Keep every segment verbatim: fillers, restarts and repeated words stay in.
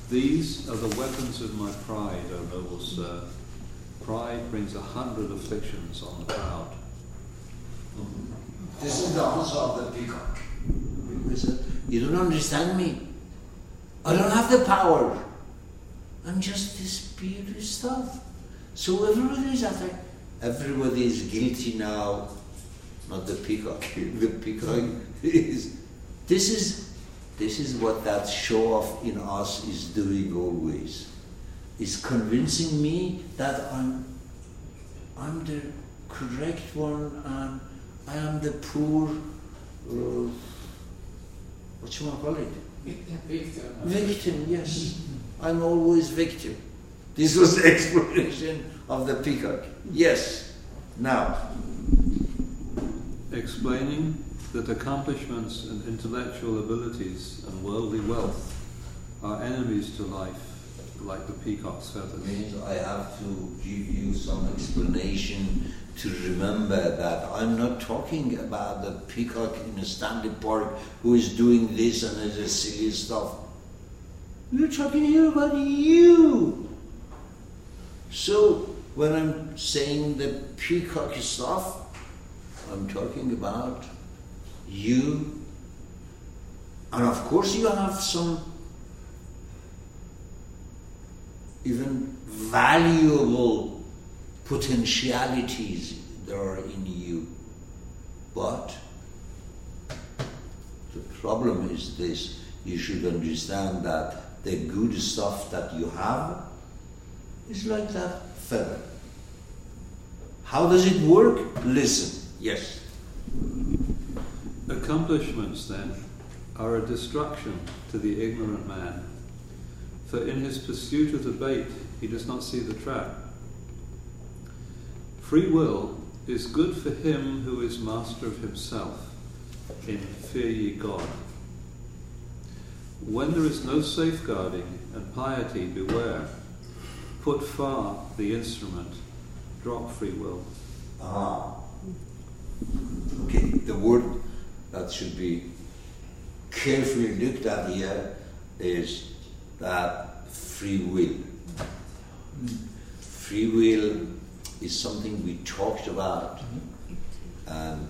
These are the weapons of my pride, O noble sir. Pride brings a hundred afflictions on the proud. This is the answer of the peacock. You don't understand me. I don't have the power. I'm just this beautiful stuff. So everybody is after. Everybody is guilty now. Not the peacock. The peacock is. This is. This is what that show off in us is doing always. Is convincing me that I'm. I'm the correct one, and I am the poor. Uh, what you want to call it? Victim. Victim, yes. I'm always victim. This was the explanation of the peacock. Yes. Now. Explaining that accomplishments and intellectual abilities and worldly wealth are enemies to life, like the peacock's feathers. Means I have to give you some explanation to remember that I'm not talking about the peacock in Stanley Park who is doing this and this silly stuff. We're talking here about you. So when I'm saying the peacock stuff, I'm talking about you. And of course you have some even valuable potentialities that are in you. But the problem is this: you should understand that the good stuff that you have is like that feather. How does it work? Listen. Yes. Accomplishments, then, are a destruction to the ignorant man, for in his pursuit of the bait he does not see the trap. Free will is good for him who is master of himself, in fear ye God. When there is no safeguarding and piety, beware. Put far the instrument, drop free will. Ah. Okay, the word that should be carefully looked at here is that free will. Free will is something we talked about, and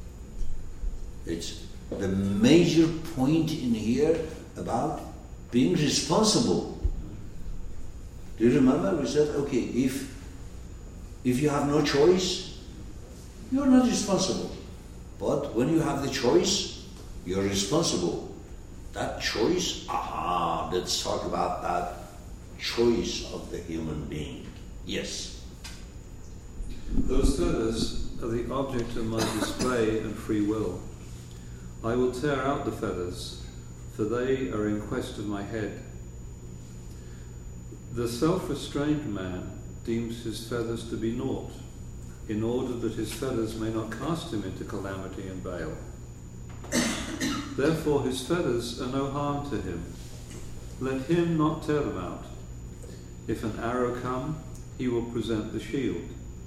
it's the major point in here about being responsible. Do you remember we said, okay, if if you have no choice, you're not responsible. But when you have the choice, you're responsible. That choice, aha, let's talk about that choice of the human being. Yes. Those feathers are the object of my display and free will. I will tear out the feathers, for they are in quest of my head. The self-restrained man deems his feathers to be naught, in order that his feathers may not cast him into calamity and bale. Therefore his feathers are no harm to him. Let him not tear them out. If an arrow come, he will present the shield.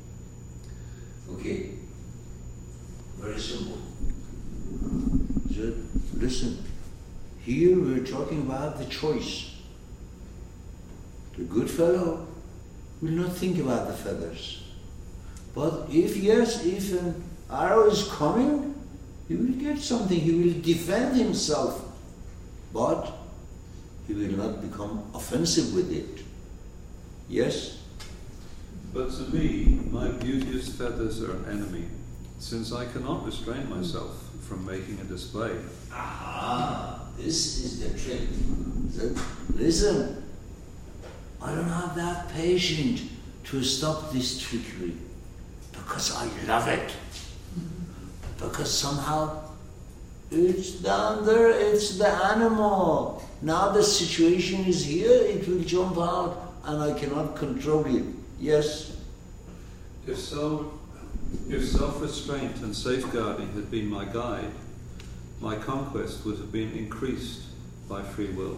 Okay. Very simple. So, listen. Here we're talking about the choice. The good fellow will not think about the feathers. But if, yes, if an arrow is coming, he will get something, he will defend himself. But he will not become offensive with it. Yes? But to me, my beauteous feathers are an enemy, since I cannot restrain myself from making a display. Aha, this is the trick. So, listen, I don't have that patience to stop this trickery. Because I love it. Because somehow it's down there, it's the animal. Now the situation is here, it will jump out and I cannot control it. Yes? If so, if self-restraint and safeguarding had been my guide, my conquest would have been increased by free will.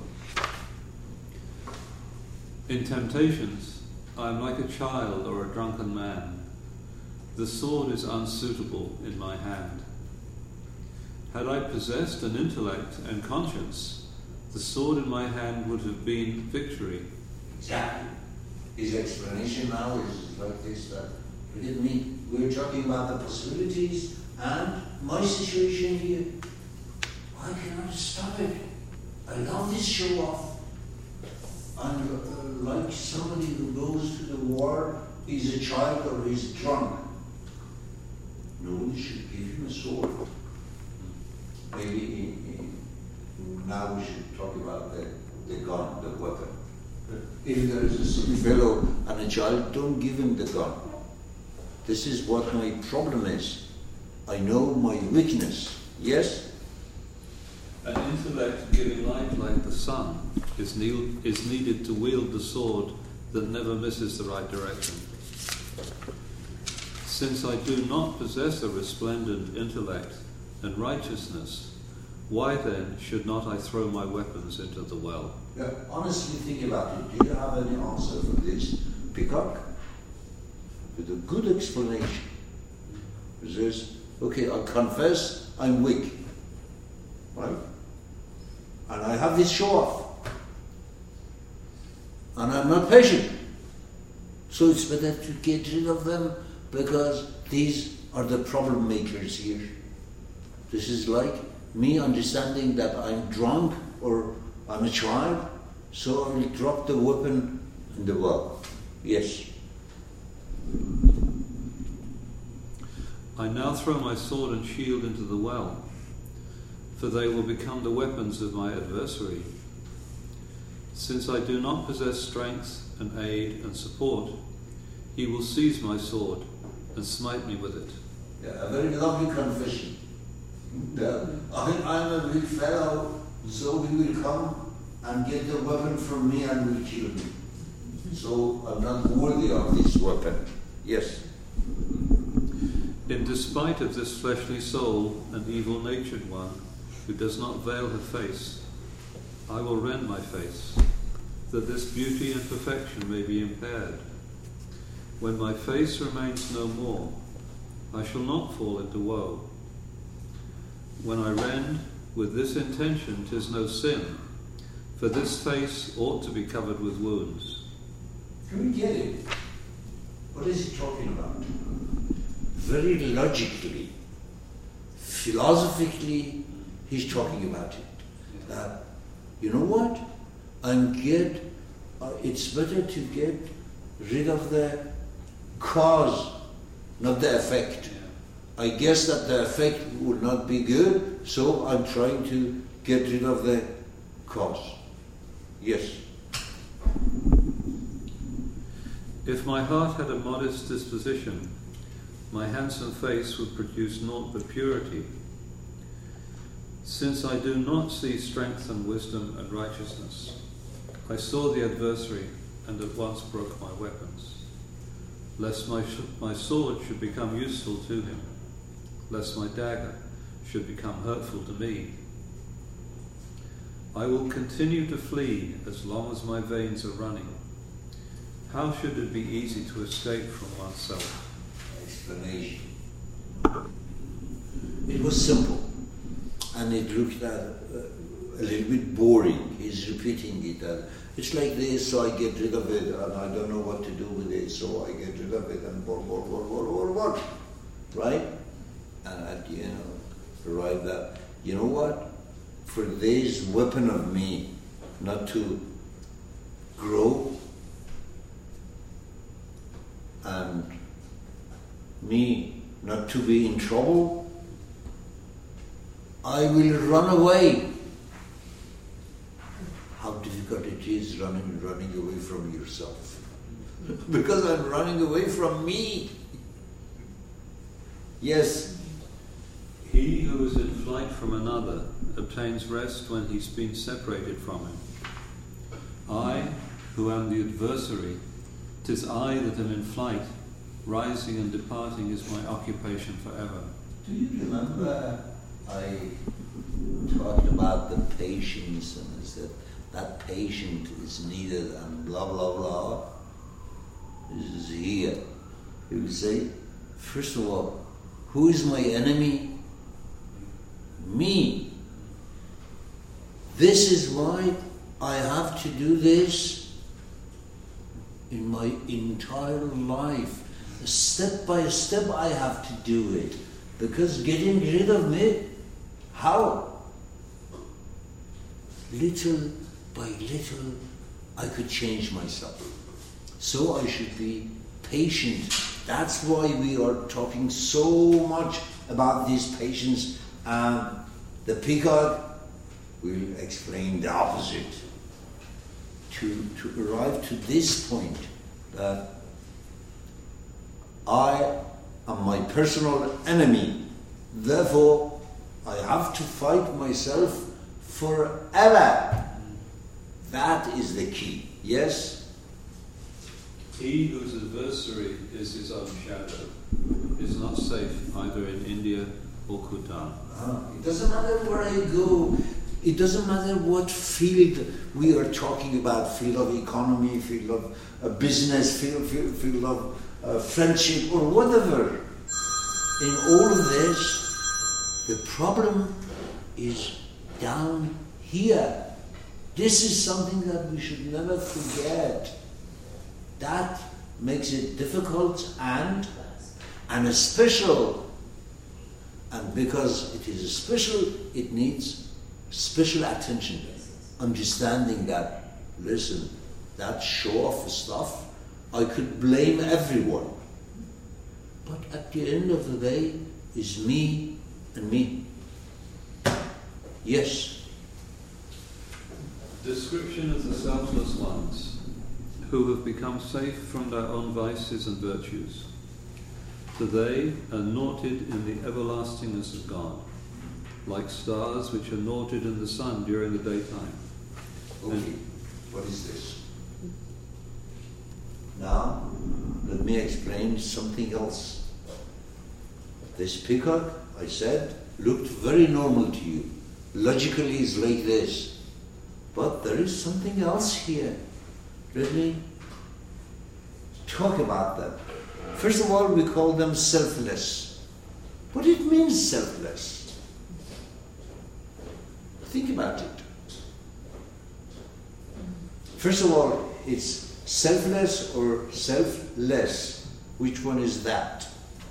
In temptations, I am like a child or a drunken man. The sword is unsuitable in my hand. Had I possessed an intellect and conscience, the sword in my hand would have been victory. Exactly. His explanation now is like this, that, forgive me, we're talking about the possibilities and my situation here. I cannot stop it. I love this show off. And uh, like somebody who goes to the war, he's a child or he's drunk. Nobody should give him a sword. Maybe he, he, now we should talk about the, the gun, the weapon. If there is a sick fellow and a child, don't give him the gun. This is what my problem is. I know my weakness. Yes? An intellect giving light like the sun is, ne- is needed to wield the sword that never misses the right direction. Since I do not possess a resplendent intellect and righteousness, why then should not I throw my weapons into the well? Yeah, honestly think about it. Do you have any answer for this, Peacock? With a good explanation. It says, okay, I confess I'm weak. Right? And I have this show off. And I'm not patient. So it's better to get rid of them because these are the problem makers here. This is like me understanding that I'm drunk or I'm a child, so I will drop the weapon in the well. Yes. I now throw my sword and shield into the well, for they will become the weapons of my adversary. Since I do not possess strength and aid and support, he will seize my sword and smite me with it. Yeah, a very lovely confession. Yeah. I think I'm a weak fellow, so he will come and get the weapon from me and will kill me. So I'm not worthy of this weapon. Yes. In despite of this fleshly soul and evil-natured one, who does not veil her face, I will rend my face, that this beauty and perfection may be impaired. When my face remains no more, I shall not fall into woe. When I rend with this intention, 'tis no sin, for this face ought to be covered with wounds. Can we get it? What is he talking about? Very logically, philosophically, he's talking about it. That, you know what? I'm get. Uh, it's better to get rid of the cause, not the effect. I guess that the effect would not be good, so I'm trying to get rid of the cause. Yes. If my heart had a modest disposition, my handsome face would produce naught but purity. Since I do not see strength and wisdom and righteousness, I saw the adversary and at once broke my weapons, lest my, sh- my sword should become useful to him, lest my dagger should become hurtful to me. I will continue to flee as long as my veins are running. How should it be easy to escape from oneself? Explanation. It was simple, and it looked at, uh, a little bit boring. He's repeating it. Uh, it's like this, so I get rid of it, and I don't know what to do with it, so I get rid of it, and what, what, what, what, what, what, right? And at the end, right, that, you know what? For this weapon of me not to grow, and me not to be in trouble, I will run away. How difficult it is running running away from yourself. Because I'm running away from me. Yes. He who is in flight from another obtains rest when he's been separated from him. I, who am the adversary, 'tis I that am in flight, rising and departing is my occupation forever. Do you remember I talked about the patience and I said that patient is needed and blah blah blah? This is here. He will say, first of all, who is my enemy? Me. This is why I have to do this in my entire life. Step by step I have to do it. Because getting rid of me, how? Little by little I could change myself. So I should be patient. That's why we are talking so much about this patience. And the peacock will explain the opposite. To, to arrive to this point that I am my personal enemy. Therefore, I have to fight myself forever. That is the key. Yes? He whose adversary is his own shadow is not safe either in India or Kutan. Uh, it doesn't matter where I go. It doesn't matter what field we are talking about, field of economy, field of uh, business, field, field, field of uh, friendship, or whatever. In all of this, the problem is down here. This is something that we should never forget. That makes it difficult and, and special. And because it is special, it needs special attention. Understanding that, listen, that show-off stuff, I could blame everyone. But at the end of the day, it's me and me. Yes. Description of the selfless ones who have become safe from their own vices and virtues. For they are naughted in the everlastingness of God, like stars which are naughted in the sun during the daytime. Okay, And what is this? Now, let me explain something else. This peacock, I said, looked very normal to you. Logically, it's like this. But there is something else here. Let me talk about them. First of all, we call them selfless. What it means, selfless? Think about it. First of all, it's selfless or selfless. Which one is that?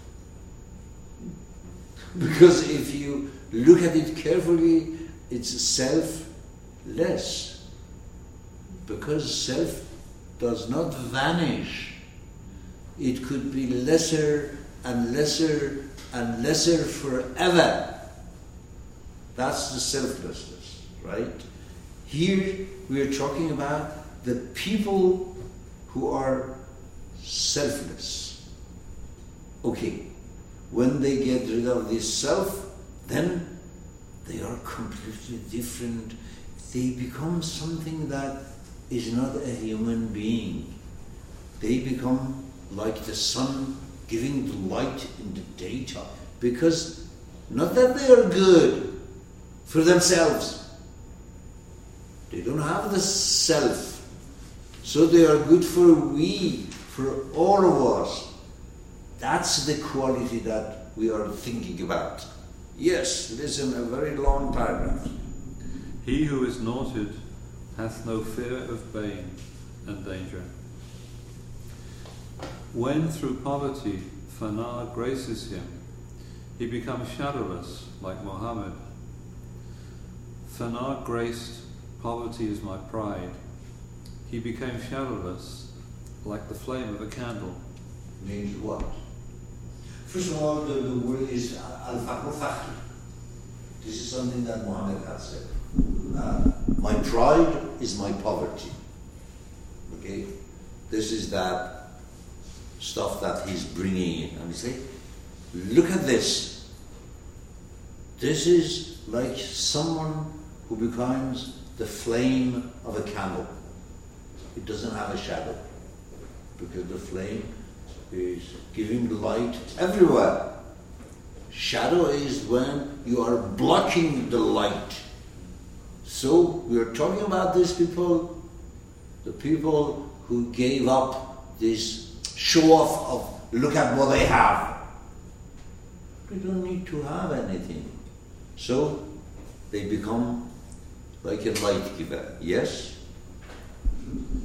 Because if you look at it carefully, it's selfless. Because self does not vanish. It could be lesser and lesser and lesser forever. That's the selflessness, right? Here we are talking about the people who are selfless. Okay, when they get rid of this self, then they are completely different. They become something that is not a human being. They become like the sun giving the light in the daytime. Because not that they are good for themselves. They don't have the self. So they are good for we, for all of us. That's the quality that we are thinking about. Yes, listen, a very long paragraph. he who is naughted hath no fear of bane and danger. When through poverty fana graces him, he becomes shadowless like Muhammad. Fana graced, poverty is my pride. He became shadowless like the flame of a candle. Means what? First of all, the, the word is al-faqr fakhr. This is something that Muhammad has said. Uh, my pride is my poverty. Okay? This is that stuff that he's bringing in. And he say, look at this. This is like someone who becomes the flame of a candle. It doesn't have a shadow. Because the flame is giving light everywhere. Shadow is when you are blocking the light. So we are talking about these people, the people who gave up this show off of look at what they have. They don't need to have anything. So they become like a light giver. Yes?